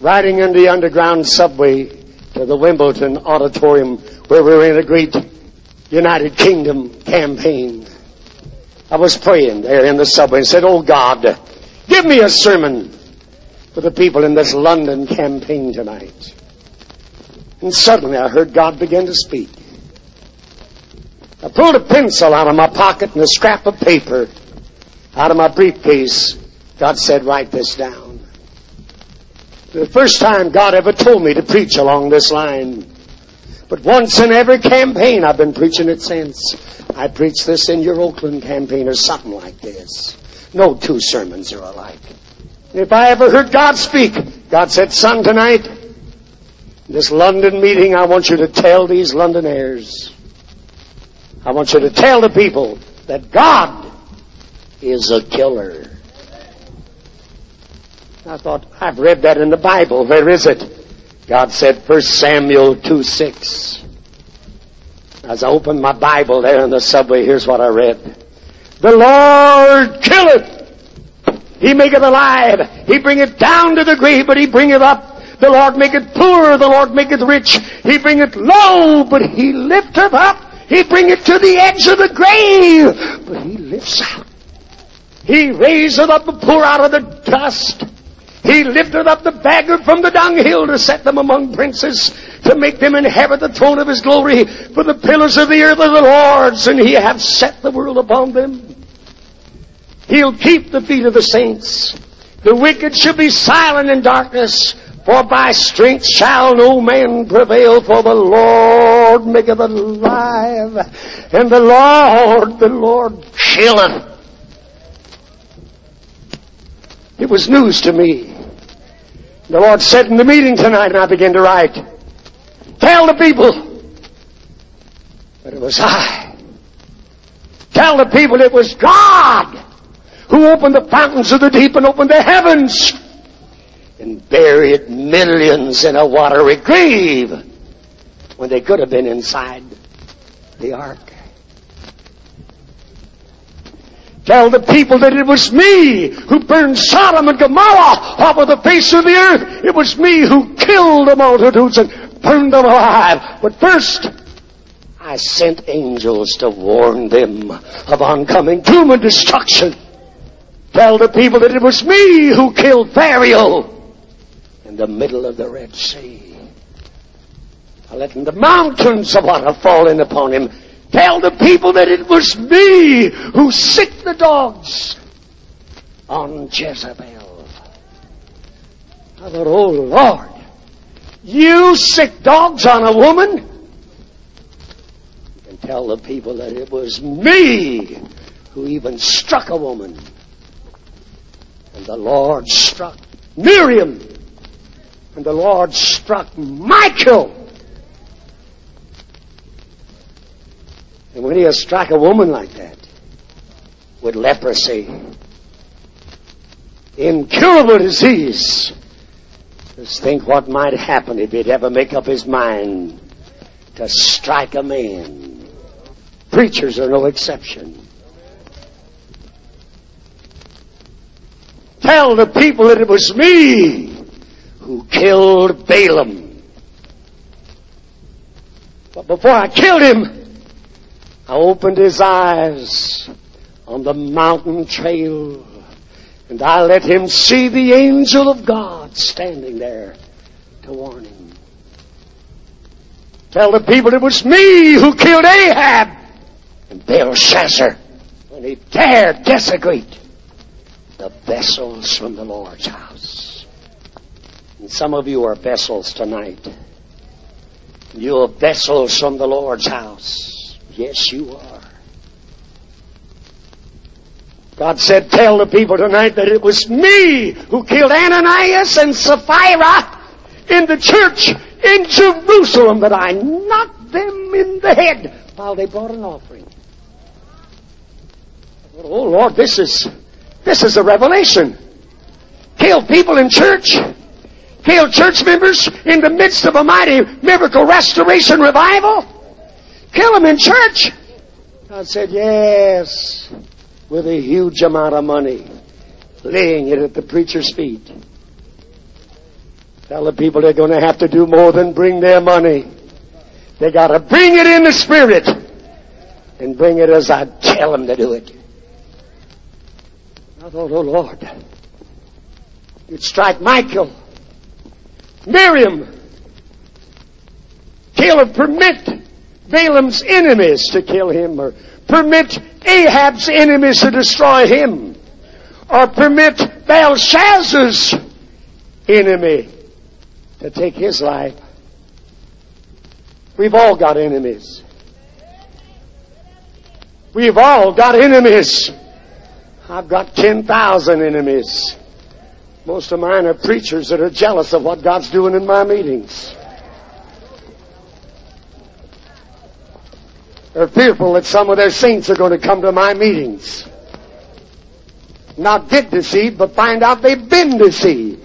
riding in the underground subway to the Wimbledon Auditorium where we were in a great United Kingdom campaign. I was praying there in the subway and said, "Oh God, give me a sermon for the people in this London campaign tonight." And suddenly I heard God begin to speak. I pulled a pencil out of my pocket and a scrap of paper out of my briefcase. God said, "Write this down." The first time God ever told me to preach along this line. But once in every campaign, I've been preaching it since. I preached this in your Oakland campaign or something like this. No two sermons are alike. If I ever heard God speak, God said, "Son, tonight, this London meeting, I want you to tell these Londonaires, I want you to tell the people that God is a killer." I thought, I've read that in the Bible. Where is it? God said, 1 Samuel 2:6. As I opened my Bible there in the subway, here's what I read. "The Lord killeth. He maketh alive. He bringeth down to the grave, but He bringeth up. The Lord maketh poor. The Lord maketh rich. He bringeth low, but He lifteth up. He bringeth to the edge of the grave, but He lifts out. He raiseth up the poor out of the dust. He lifteth up the beggar from the dunghill to set them among princes, to make them inherit the throne of His glory. For the pillars of the earth are the Lord's, and He hath set the world upon them. He'll keep the feet of the saints. The wicked shall be silent in darkness, for by strength shall no man prevail. For the Lord maketh alive, and the Lord killeth." It was news to me. The Lord said in the meeting tonight, and I began to write, "Tell the people that it was I. Tell the people it was God who opened the fountains of the deep and opened the heavens and buried millions in a watery grave when they could have been inside the ark. Tell the people that it was me who burned Sodom and Gomorrah off of the face of the earth. It was me who killed the multitudes and burned them alive. But first, I sent angels to warn them of oncoming doom and destruction. Tell the people that it was me who killed Pharaoh in the middle of the Red Sea. I let the mountains of water fall in upon him. Tell the people that it was me who sicked the dogs on Jezebel. I thought, "Oh Lord, you sick dogs on a woman?" You can tell the people that it was me who even struck a woman. And the Lord struck Miriam. And the Lord struck Michael. And when He has struck a woman like that, with leprosy, incurable disease, just think what might happen if He'd ever make up His mind to strike a man. Preachers are no exception. Tell the people that it was me who killed Balaam. But before I killed him, I opened his eyes on the mountain trail, and I let him see the angel of God standing there to warn him. Tell the people it was me who killed Ahab and Belshazzar when he dared desecrate the vessels from the Lord's house. And some of you are vessels tonight. You are vessels from the Lord's house. Yes, you are. God said, "Tell the people tonight that it was me who killed Ananias and Sapphira in the church in Jerusalem, that I knocked them in the head while they brought an offering." Oh Lord, this is a revelation. Kill people in church. Kill church members in the midst of a mighty miracle restoration revival. Kill them in church. God said, "Yes," with a huge amount of money, laying it at the preacher's feet. Tell the people they're going to have to do more than bring their money. They got to bring it in the Spirit and bring it as I tell them to do it. I thought, oh Lord, you'd strike Michael, Miriam, kill or permit Balaam's enemies to kill him, or permit Ahab's enemies to destroy him, or permit Belshazzar's enemy to take his life. We've all got enemies. We've all got enemies. I've got 10,000 enemies. Most of mine are preachers that are jealous of what God's doing in my meetings. They're fearful that some of their saints are going to come to my meetings. Not get deceived, but find out they've been deceived.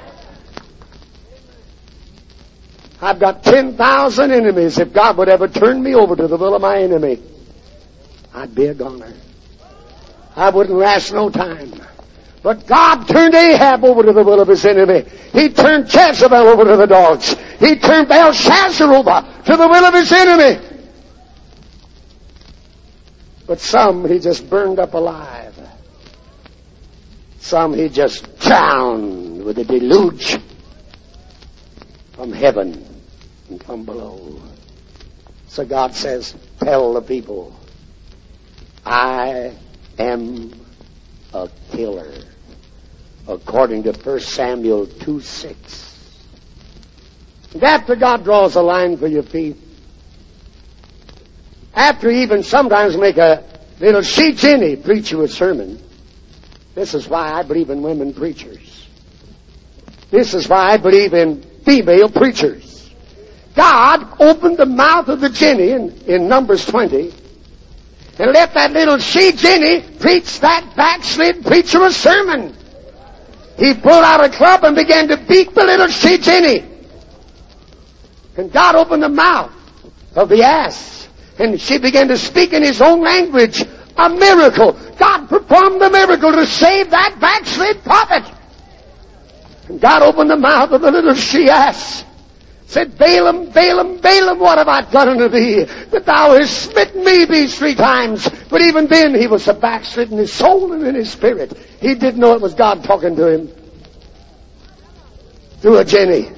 I've got 10,000 enemies. If God would ever turn me over to the will of my enemy, I'd be a goner. I wouldn't last no time. But God turned Ahab over to the will of his enemy. He turned Jezebel over to the dogs. He turned Belshazzar over to the will of his enemy. But some he just burned up alive. Some he just drowned with a deluge from heaven and from below. So God says, tell the people, I am a killer. According to 1 Samuel 2:6. And after God draws a line for your feet, after he even sometimes make a little she Jenny preach you a sermon. This is why I believe in women preachers. This is why I believe in female preachers. God opened the mouth of the Jenny in Numbers 20 and let that little she Jenny preach that backslid preacher a sermon. He pulled out a club and began to beat the little she Jenny. And God opened the mouth of the ass. And she began to speak in his own language. A miracle. God performed the miracle to save that backslid prophet. And God opened the mouth of the little she-ass. Said, Balaam, Balaam, Balaam, what have I done unto thee, that thou hast smitten me these 3 times? But even then he was a backslid in his soul and in his spirit. He didn't know it was God talking to him. Through a Jenny.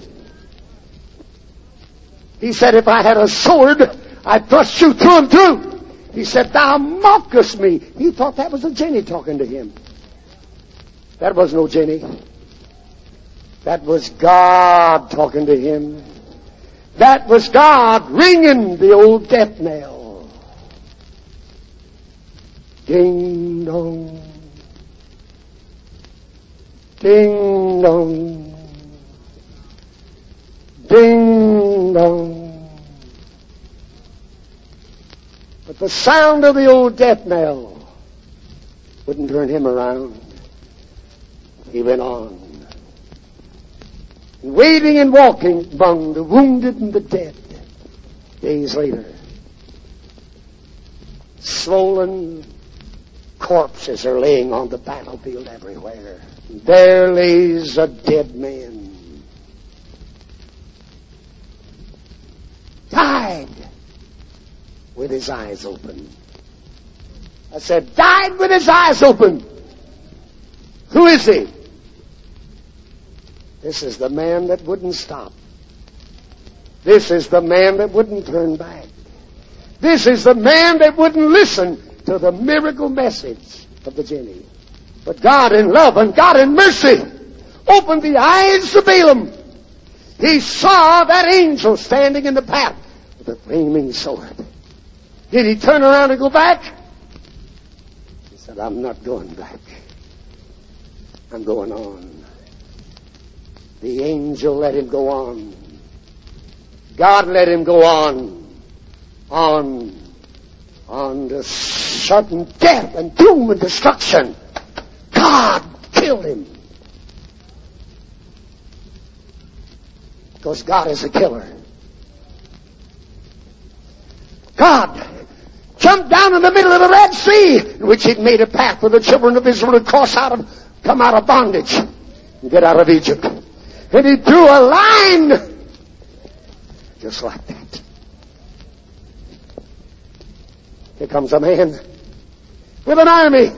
He said, if I had a sword, I'd thrust you through and through. He said, thou mockest me. He thought that was a Jenny talking to him. That was no Jenny. That was God talking to him. That was God ringing the old death knell. Ding dong. Ding dong. Ding dong. But the sound of the old death knell wouldn't turn him around. He went on. Waiting and walking among the wounded and the dead. Days later, swollen corpses are laying on the battlefield everywhere. There lays a dead man. Died with his eyes open. I said, died with his eyes open. Who is he? This is the man that wouldn't stop. This is the man that wouldn't turn back. This is the man that wouldn't listen to the miracle message of the Jenny. But God in love and God in mercy opened the eyes of Balaam. He saw that angel standing in the path with a flaming sword. Did he turn around and go back? He said, I'm not going back. I'm going on. The angel let him go on. God let him go on to sudden death and doom and destruction. God killed him. Because God is a killer. God jumped down in the middle of the Red Sea, in which He'd made a path for the children of Israel to come out of bondage and get out of Egypt. And he drew a line just like that. Here comes a man with an army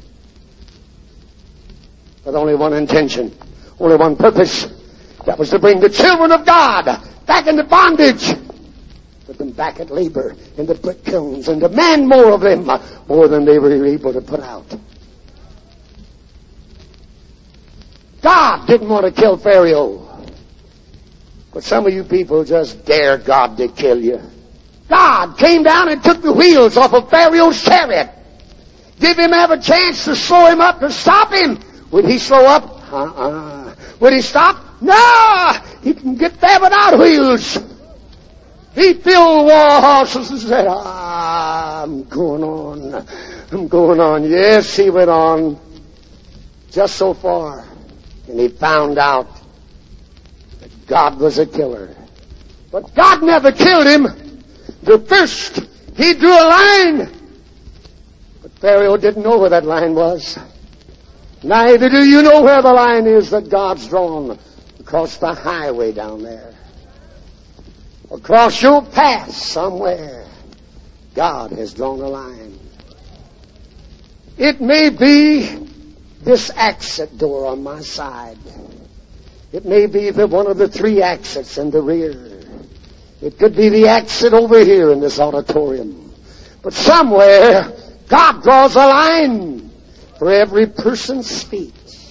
with only one intention, only one purpose. That was to bring the children of God back into bondage. Put them back at labor in the brick kilns and demand more of them, more than they were able to put out. God didn't want to kill Pharaoh. But some of you people just dare God to kill you. God came down and took the wheels off of Pharaoh's chariot. Did him have a chance to slow him up, to stop him? Would he slow up? Would he stop? No! He can get there without wheels. He filled war horses and said, I'm going on. I'm going on. Yes, he went on just so far. And he found out that God was a killer. But God never killed him. The first, he drew a line. But Pharaoh didn't know where that line was. Neither do you know where the line is that God's drawn across the highway down there. Across your path somewhere, God has drawn a line. It may be this exit door on my side. It may be one of the 3 exits in the rear. It could be the exit over here in this auditorium. But somewhere, God draws a line for every person's speech.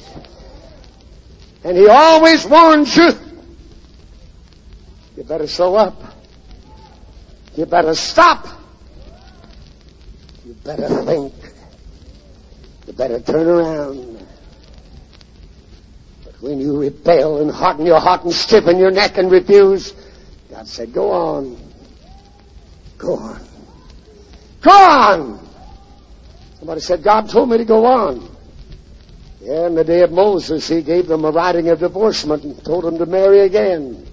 And He always warns you, you better slow up. You better stop. You better think. You better turn around. But when you rebel and harden your heart and stiffen your neck and refuse, God said, go on. Go on. Go on! Somebody said, God told me to go on. Yeah, in the day of Moses, He gave them a writing of divorcement and told them to marry again.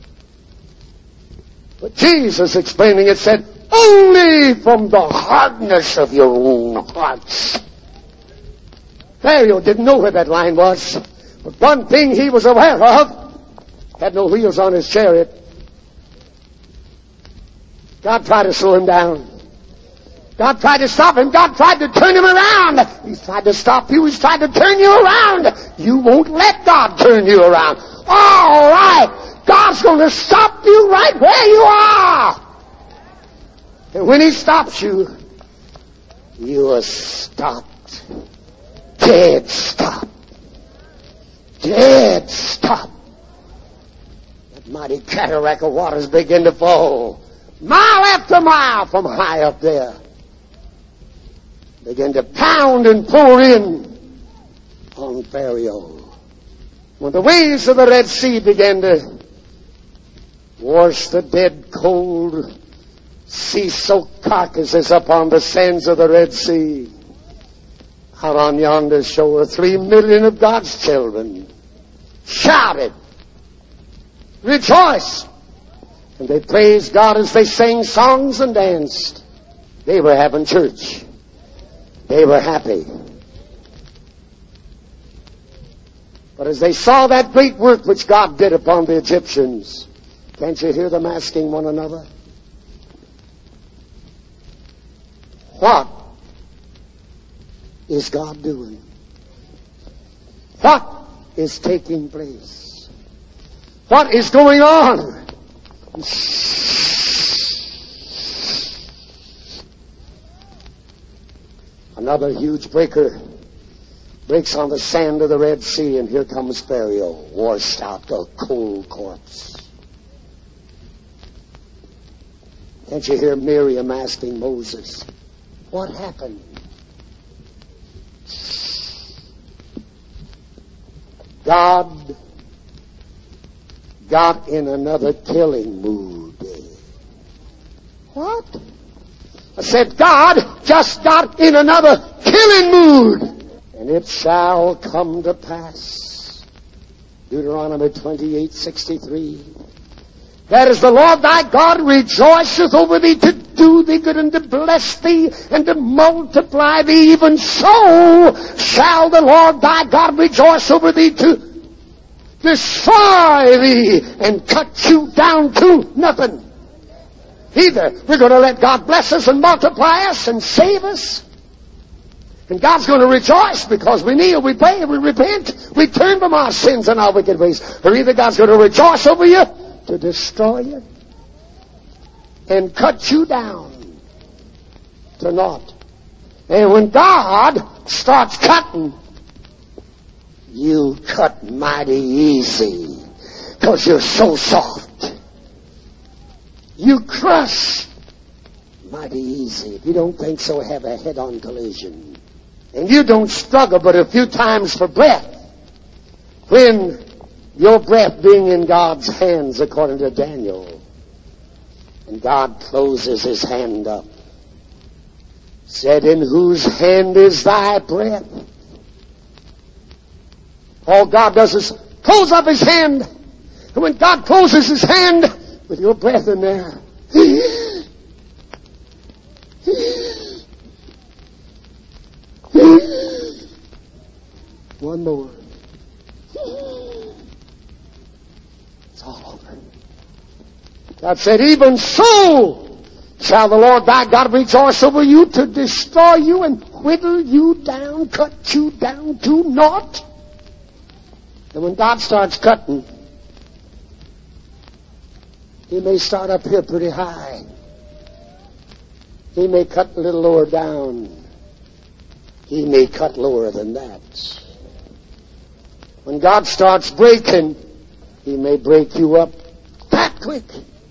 But Jesus, explaining it, said, only from the hardness of your own hearts. Pharaoh didn't know where that line was. But one thing he was aware of, had no wheels on his chariot. God tried to slow him down. God tried to stop him. God tried to turn him around. He's tried to stop you. He's tried to turn you around. You won't let God turn you around. All right. God's going to stop you right where you are. And when He stops you, you are stopped. Dead stop. Dead stop. That mighty cataract of waters begin to fall. Mile after mile from high up there. Begin to pound and pour in on Pharaoh. When the waves of the Red Sea began to wash the dead, cold, sea-soaked carcasses upon the sands of the Red Sea, out on yonder shore, 3 million of God's children shouted, rejoiced, and they praised God as they sang songs and danced. They were having church. They were happy. But as they saw that great work which God did upon the Egyptians, can't you hear them asking one another, what is God doing? What is taking place? What is going on? Another huge breaker breaks on the sand of the Red Sea, and here comes Pharaoh, washed out, a cold corpse. Can't you hear Miriam asking Moses, what happened? God got in another killing mood. What? I said, God just got in another killing mood. And it shall come to pass. Deuteronomy 28:63. That is the Lord thy God rejoiceth over thee to do thee good and to bless thee and to multiply thee. Even so shall the Lord thy God rejoice over thee to destroy thee and cut you down to nothing. Either we're going to let God bless us and multiply us and save us, and God's going to rejoice because we kneel, we pray, we repent, we turn from our sins and our wicked ways. Or either God's going to rejoice over you to destroy you and cut you down to naught. And when God starts cutting, you cut mighty easy because you're so soft. You crush mighty easy. If you don't think so, have a head-on collision. And you don't struggle but a few times for breath. When your breath being in God's hands, according to Daniel, and God closes his hand up, said, in whose hand is thy breath? All God does is close up his hand. And when God closes his hand with your breath in there, one more. It's all over. God said, even so shall the Lord thy God rejoice over you to destroy you and whittle you down, cut you down to naught. And when God starts cutting, he may start up here pretty high. He may cut a little lower down. He may cut lower than that. When God starts breaking, he may break you up that quick,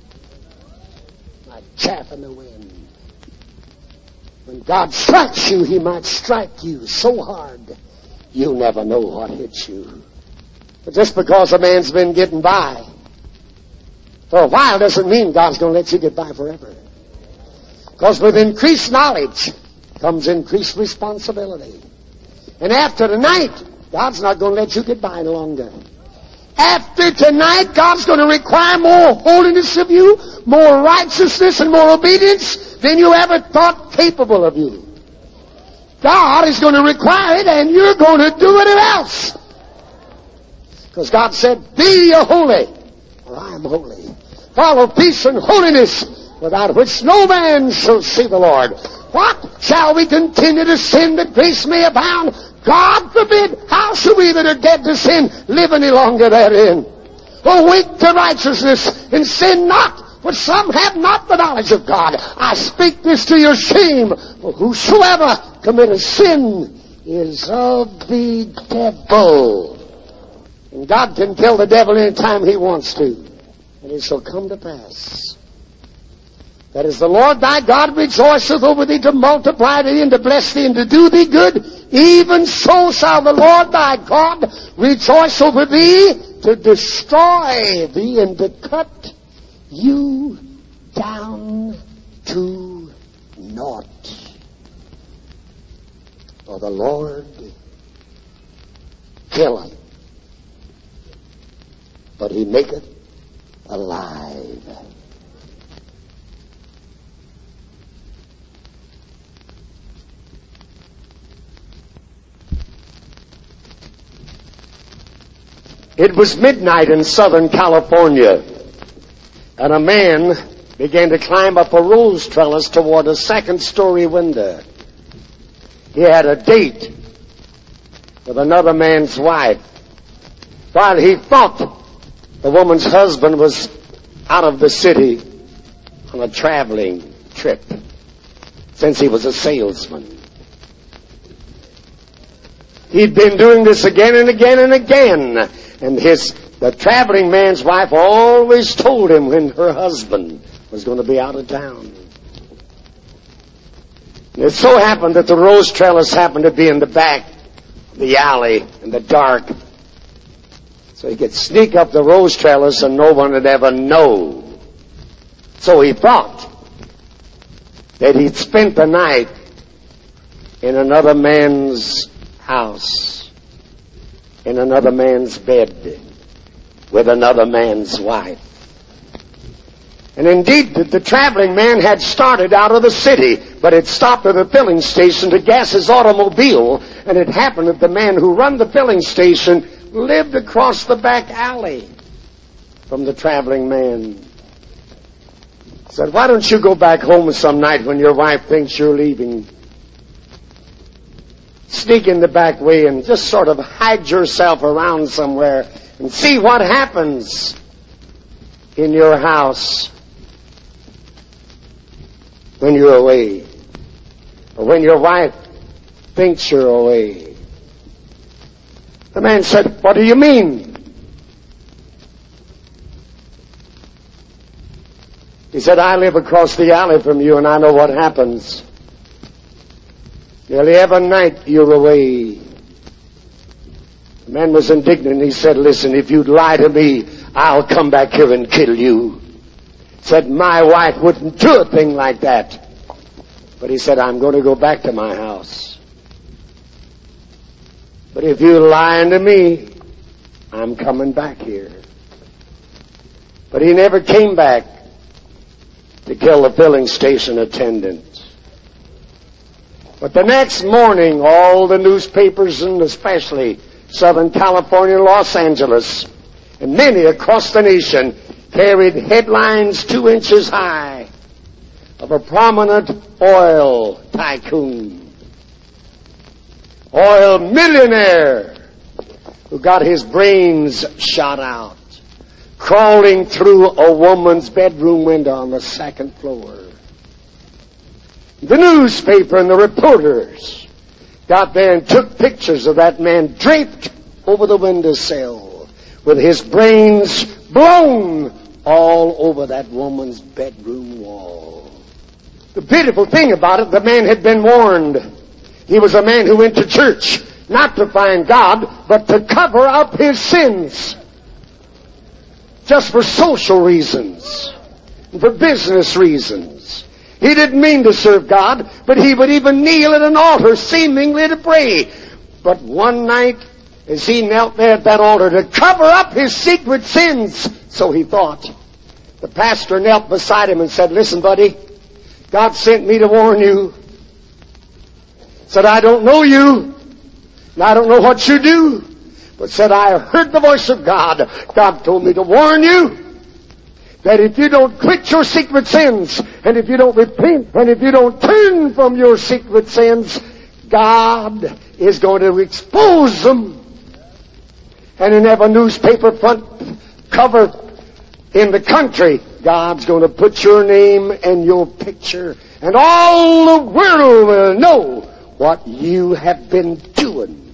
like chaff in the wind. When God strikes you, he might strike you so hard you never know what hits you. But just because a man's been getting by for a while doesn't mean God's going to let you get by forever. Because with increased knowledge comes increased responsibility. And after tonight, God's not going to let you get by any longer. After tonight, God's going to require more holiness of you, more righteousness and more obedience than you ever thought capable of you. God is going to require it, and you're going to do it else. Because God said, be ye holy, for I am holy. Follow peace and holiness, without which no man shall see the Lord. What? Shall we continue to sin that grace may abound? God forbid. How shall we that are dead to sin live any longer therein? Awake to righteousness and sin not, for some have not the knowledge of God. I speak this to your shame. For whosoever committeth sin is of the devil. And God can kill the devil any time he wants to. And it shall come to pass that as the Lord thy God rejoiceth over thee to multiply thee and to bless thee and to do thee good, even so shall the Lord thy God rejoice over thee to destroy thee and to cut you down to naught. For the Lord killeth, but he maketh alive. It was midnight in Southern California, and a man began to climb up a rose trellis toward a second-story window. He had a date with another man's wife. While he thought the woman's husband was out of the city on a traveling trip, since he was a salesman. He'd been doing this again and again and again. And the traveling man's wife always told him when her husband was going to be out of town. And it so happened that the rose trellis happened to be in the back of the alley in the dark. So he could sneak up the rose trellis and no one would ever know. So he thought that he'd spent the night in another man's house, in another man's bed, with another man's wife. And indeed, the traveling man had started out of the city, but had stopped at a filling station to gas his automobile, and it happened that the man who run the filling station lived across the back alley from the traveling man. Said, why don't you go back home some night when your wife thinks you're leaving? Sneak in the back way and just sort of hide yourself around somewhere and see what happens in your house when you're away, or when your wife thinks you're away. The man said, what do you mean? He said, I live across the alley from you and I know what happens. Nearly every night you're away. The man was indignant. He said, listen, if you'd lie to me, I'll come back here and kill you. Said, my wife wouldn't do a thing like that. But he said, I'm going to go back to my house. But if you're lying to me, I'm coming back here. But he never came back to kill the filling station attendant. But the next morning, all the newspapers, and especially Southern California, Los Angeles, and many across the nation, carried headlines 2 inches high of a prominent oil tycoon, oil millionaire, who got his brains shot out, crawling through a woman's bedroom window on the 2nd floor. The newspaper and the reporters got there and took pictures of that man draped over the windowsill with his brains blown all over that woman's bedroom wall. The beautiful thing about it, the man had been warned. He was a man who went to church not to find God, but to cover up his sins. Just for social reasons, for business reasons. He didn't mean to serve God, but he would even kneel at an altar seemingly to pray. But one night, as he knelt there at that altar to cover up his secret sins, so he thought, the pastor knelt beside him and said, listen, buddy, God sent me to warn you. Said, I don't know you, and I don't know what you do, but said, I heard the voice of God. God told me to warn you that if you don't quit your secret sins, and if you don't repent, and if you don't turn from your secret sins, God is going to expose them. And in every newspaper front cover in the country, God's going to put your name and your picture, and all the world will know what you have been doing.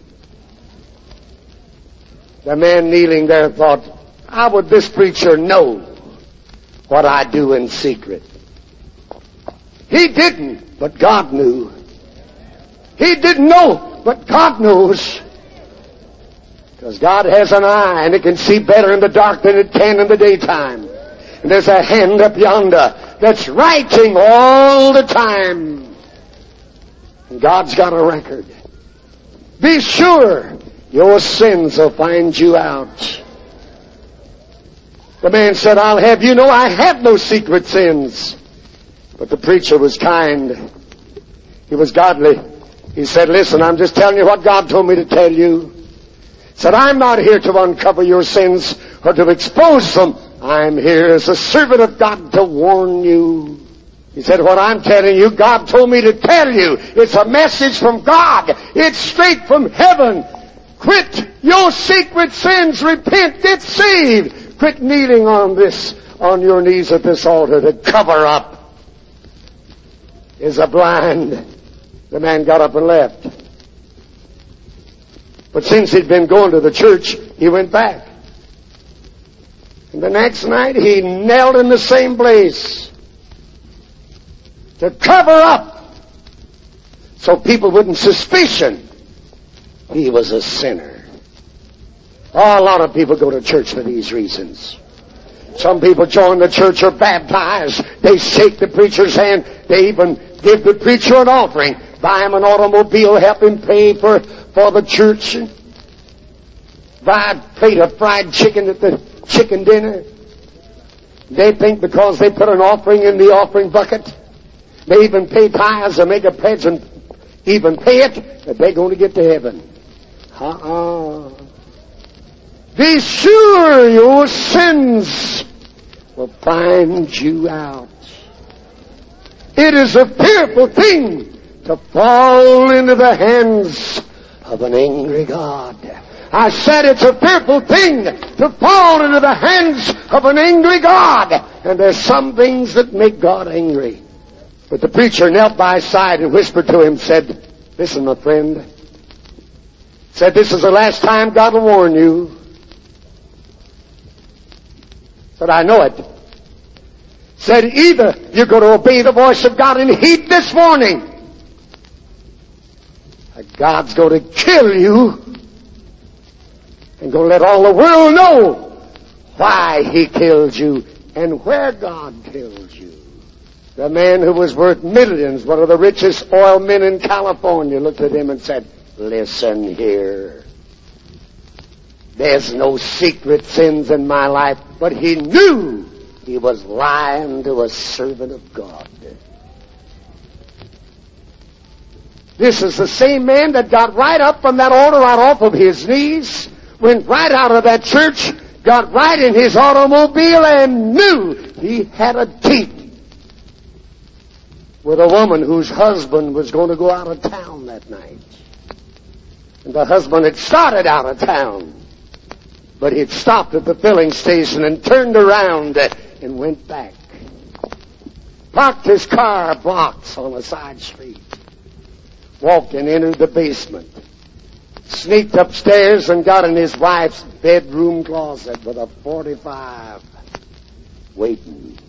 The man kneeling there thought, how would this preacher know what I do in secret? He didn't, but God knew. He didn't know, but God knows. Because God has an eye, and it can see better in the dark than it can in the daytime. And there's a hand up yonder that's writing all the time. And God's got a record. Be sure your sins will find you out. The man said, I'll have you know I have no secret sins. But the preacher was kind. He was godly. He said, listen, I'm just telling you what God told me to tell you. He said, I'm not here to uncover your sins or to expose them. I'm here as a servant of God to warn you. He said, what I'm telling you, God told me to tell you. It's a message from God. It's straight from heaven. Quit your secret sins. Repent. Get saved. Quit kneeling on your knees at this altar to cover up. Is a blind. The man got up and left. But since he'd been going to the church, he went back. And the next night he knelt in the same place to cover up so people wouldn't suspicion he was a sinner. Oh, a lot of people go to church for these reasons. Some people join the church or baptized. They shake the preacher's hand. They even give the preacher an offering. Buy him an automobile, help him pay for the church. Buy a plate of fried chicken at the chicken dinner. They think because they put an offering in the offering bucket, they even pay tithes or make a pledge and even pay it, that they're going to get to heaven. Be sure your sins will find you out. It is a fearful thing to fall into the hands of an angry God. I said it's a fearful thing to fall into the hands of an angry God. And there's some things that make God angry. But the preacher knelt by his side and whispered to him, said, listen, my friend. Said, this is the last time God will warn you. Said, I know it. Said, either you're going to obey the voice of God and heed this warning, or God's going to kill you and going to let all the world know why He killed you and where God killed you. The man who was worth millions, one of the richest oil men in California, looked at him and said, listen here. There's no secret sins in my life. But he knew he was lying to a servant of God. This is the same man that got right up from that altar, right off of his knees, went right out of that church, got right in his automobile and knew he had a date with a woman whose husband was going to go out of town that night. And the husband had started out of town, but he'd stopped at the filling station and turned around and went back. Parked his car blocks on a side street. Walked and entered the basement. Sneaked upstairs and got in his wife's bedroom closet with a .45. Waiting.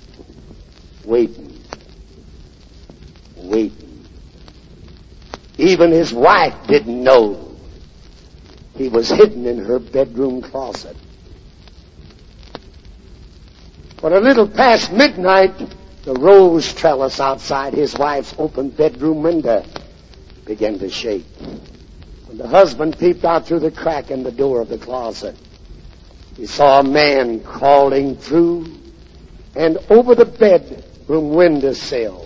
Even his wife didn't know he was hidden in her bedroom closet. But a little past midnight, the rose trellis outside his wife's open bedroom window began to shake. When the husband peeped out through the crack in the door of the closet, he saw a man crawling through and over the bedroom windowsill.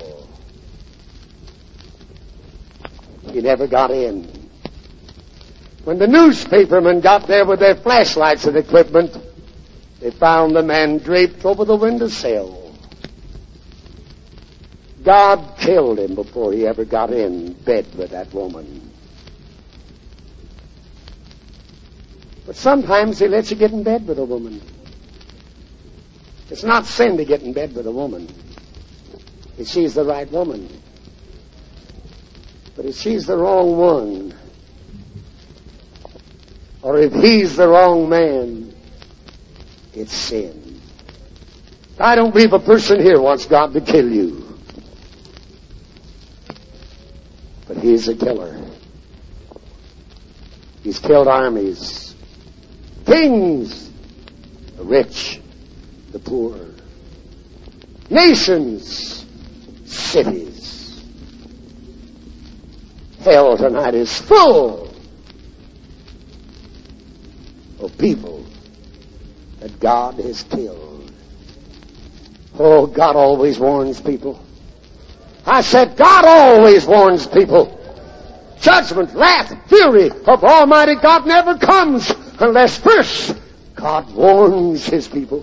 He never got in. When the newspapermen got there with their flashlights and equipment, they found the man draped over the windowsill. God killed him before he ever got in bed with that woman. But sometimes He lets you get in bed with a woman. It's not sin to get in bed with a woman if she's the right woman. But if she's the wrong one, or if he's the wrong man, it's sin. I don't believe a person here wants God to kill you. But He's a killer. He's killed armies, kings, the rich, the poor, nations, cities. Hell tonight is full of people that God has killed. Oh, God always warns people. I said God always warns people. Judgment, wrath, fury of Almighty God never comes unless first God warns His people.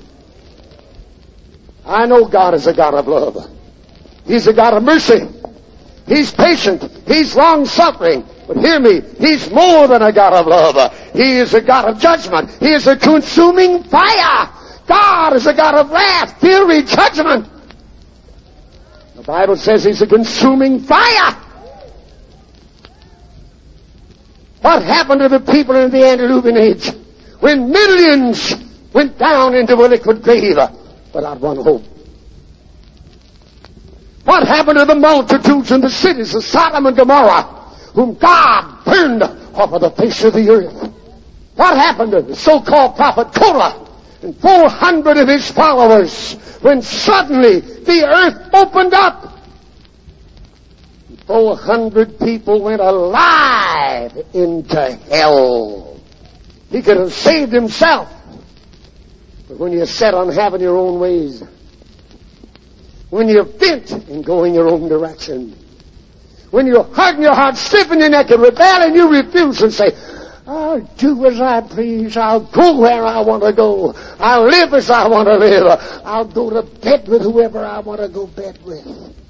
I know God is a God of love. He's a God of mercy. He's patient. He's long-suffering. But hear me, He's more than a God of love. He is a God of judgment. He is a consuming fire. God is a God of wrath, fury, judgment. The Bible says He's a consuming fire. What happened to the people in the antediluvian age when millions went down into a liquid grave without one hope? What happened to the multitudes in the cities of Sodom and Gomorrah, whom God burned off of the face of the earth? What happened to the so-called prophet Korah and 400 of his followers when suddenly the earth opened up? 400 people went alive into hell. He could have saved himself. But when you're set on having your own ways, when you're bent in going your own direction, when you're hardening your heart, stiffen your neck, and rebel, and you refuse and say, I'll do as I please. I'll go where I want to go. I'll live as I want to live. I'll go to bed with whoever I want to go to bed with.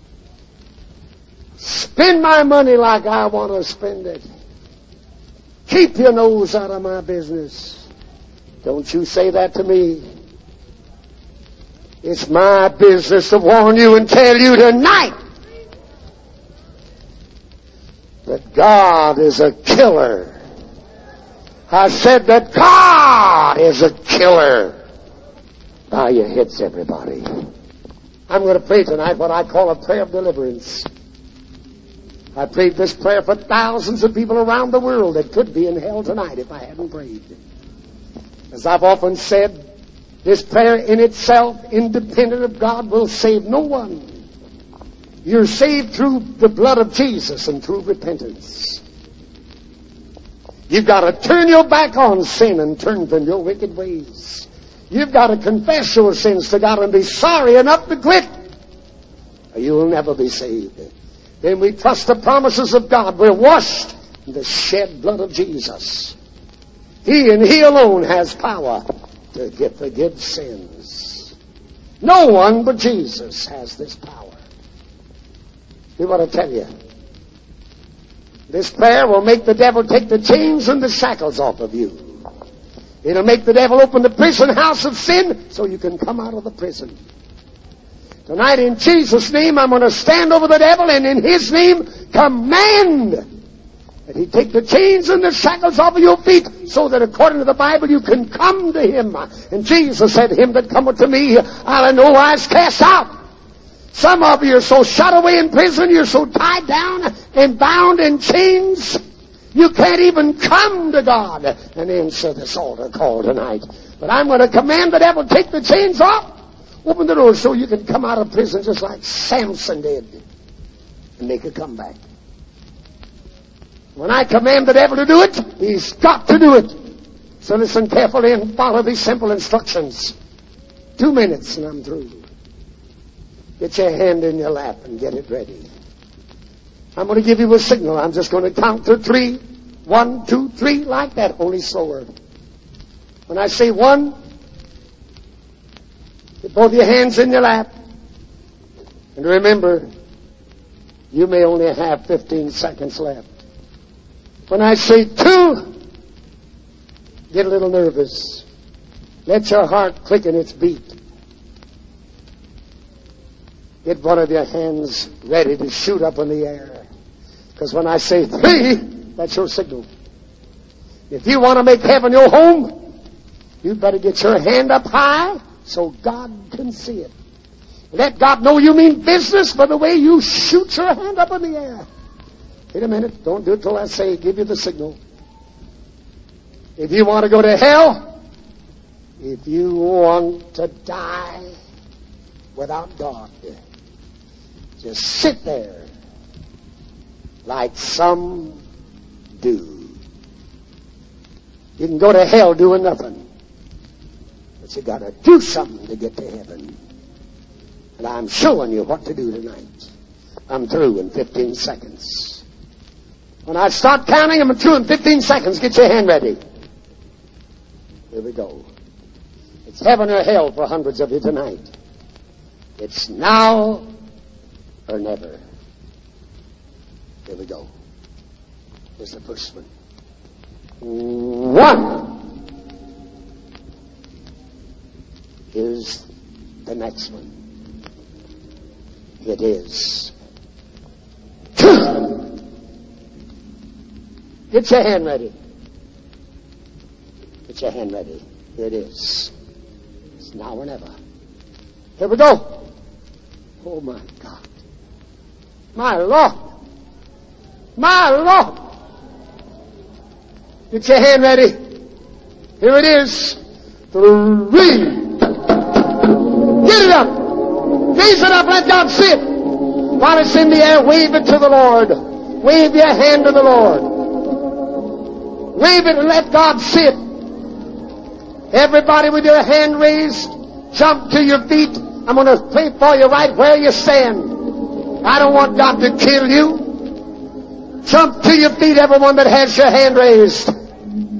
Spend my money like I want to spend it. Keep your nose out of my business. Don't you say that to me. It's my business to warn you and tell you tonight that God is a killer. I said that God is a killer. Bow your heads, everybody. I'm going to pray tonight what I call a prayer of deliverance. I prayed this prayer for thousands of people around the world that could be in hell tonight if I hadn't prayed. As I've often said, this prayer in itself, independent of God, will save no one. You're saved through the blood of Jesus and through repentance. You've got to turn your back on sin and turn from your wicked ways. You've got to confess your sins to God and be sorry enough to quit, or you'll never be saved. Then we trust the promises of God. We're washed in the shed blood of Jesus. He and He alone has power to forgive sins. No one but Jesus has this power. We want to tell you, this prayer will make the devil take the chains and the shackles off of you. It'll make the devil open the prison house of sin so you can come out of the prison. Tonight, in Jesus' name, I'm going to stand over the devil and in His name command that he take the chains and the shackles off of your feet so that according to the Bible you can come to Him. And Jesus said, Him that cometh to me, I'll in no wise cast out. Some of you are so shut away in prison, you're so tied down and bound in chains, you can't even come to God and answer this altar call tonight. But I'm going to command the devil, take the chains off. Open the door so you can come out of prison just like Samson did and make a comeback. When I command the devil to do it, he's got to do it. So listen carefully and follow these simple instructions. 2 minutes and I'm through. Get your hand in your lap and get it ready. I'm going to give you a signal. I'm just going to count to 3. 1, 2, 3, like that, only slower. When I say 1, get both your hands in your lap. And remember, you may only have 15 seconds left. When I say 2, get a little nervous. Let your heart click in its beat. Get one of your hands ready to shoot up in the air. Because when I say 3, that's your signal. If you want to make heaven your home, you better get your hand up high so God can see it. Let God know you mean business by the way you shoot your hand up in the air. Wait a minute. Don't do it till I say, give you the signal. If you want to go to hell, if you want to die without God, just sit there like some do. You can go to hell doing nothing. But you got to do something to get to heaven. And I'm showing you what to do tonight. I'm through in 15 seconds. When I start counting, I'm through in 15 seconds. Get your hand ready. Here we go. It's heaven or hell for hundreds of you tonight. It's now or never. Here we go. Here's the first one. 1. Here's the next one. It is 2. Get your hand ready. Get your hand ready. Here it is. It's now or never. Here we go. Oh my God. My Lord. My Lord. Get your hand ready. Here it is. 3. Get it up. Raise it up. Let God see it. While it's in the air, wave it to the Lord. Wave your hand to the Lord. Wave it and let God see it. Everybody with your hand raised, jump to your feet. I'm going to pray for you right where you stand. I don't want God to kill you. Jump to your feet, everyone that has your hand raised.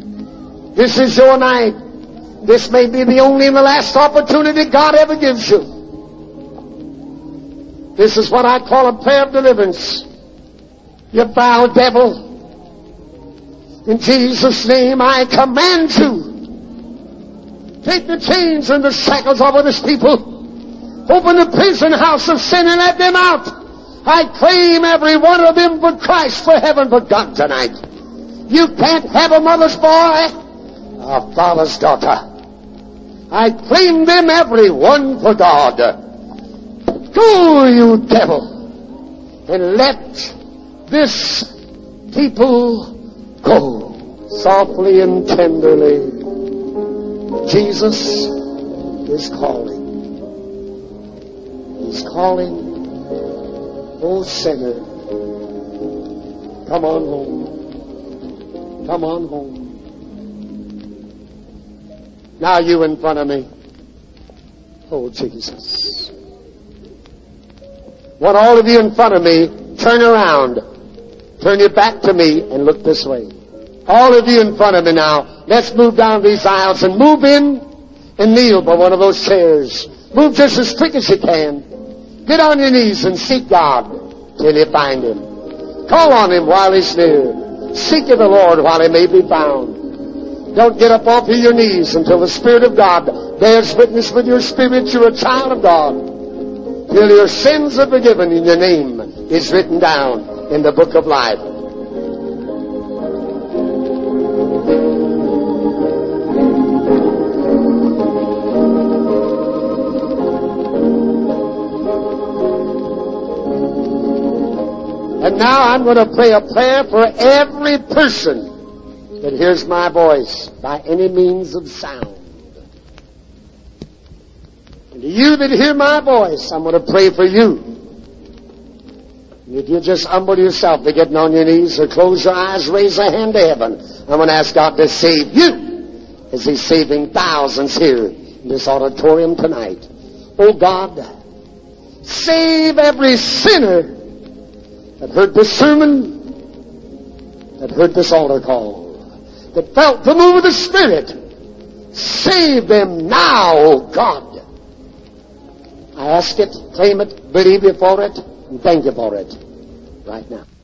This is your night. This may be the only and the last opportunity God ever gives you. This is what I call a prayer of deliverance. You foul devil, in Jesus' name I command you. Take the chains and the shackles off of this people. Open the prison house of sin and let them out. I claim every one of them for Christ, for heaven, for God tonight. You can't have a mother's boy, a father's daughter. I claim them every one for God. Go, you devil, and let this people go. Softly and tenderly, Jesus is calling. He's calling. Oh, sinner, come on home. Come on home. Now you in front of me. Oh, Jesus. Want all of you in front of me, turn around. Turn your back to me and look this way. All of you in front of me now, let's move down these aisles and move in and kneel by one of those chairs. Move just as quick as you can. Get on your knees and seek God till you find Him. Call on Him while He's near. Seek the Lord while He may be found. Don't get up off of your knees until the Spirit of God bears witness with your spirit you're a child of God. Till your sins are forgiven and your name is written down in the book of life. And now I'm going to pray a prayer for every person that hears my voice by any means of sound. And to you that hear my voice, I'm going to pray for you. And if you just humble yourself by getting on your knees or close your eyes, raise a hand to heaven, I'm going to ask God to save you as He's saving thousands here in this auditorium tonight. Oh God, save every sinner that heard this sermon, that heard this altar call, that felt the move of the Spirit. Save them now, oh God. I ask it, claim it, believe you for it, and thank you for it right now.